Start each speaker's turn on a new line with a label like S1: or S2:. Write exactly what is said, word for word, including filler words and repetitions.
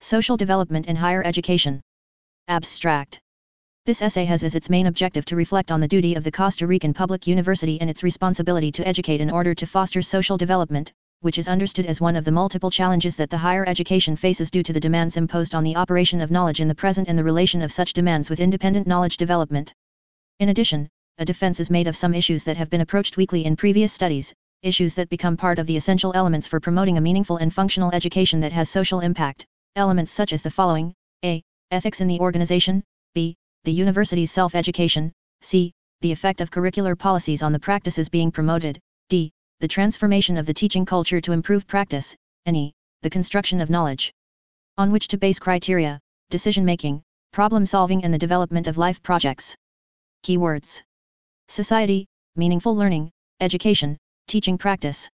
S1: Social Development in Higher Education. Abstract. This essay has as its main objective to reflect on the duty of the Costa Rican Public University and its responsibility to educate in order to foster social development, which is understood as one of the multiple challenges that the higher education faces due to the demands imposed on the operation of knowledge in the present and the relation of such demands with independent knowledge development. In addition, a defense is made of some issues that have been approached weakly in previous studies, issues that become part of the essential elements for promoting a meaningful and functional education that has social impact, elements such as the following: A. Ethics in the organization, B. The university's self-education, C. The effect of curricular policies on the practices being promoted, D. The transformation of the teaching culture to improve practice, and E. The construction of knowledge on which to base criteria, decision-making, problem-solving and the development of life projects. Keywords: society, meaningful learning, education, teaching practice.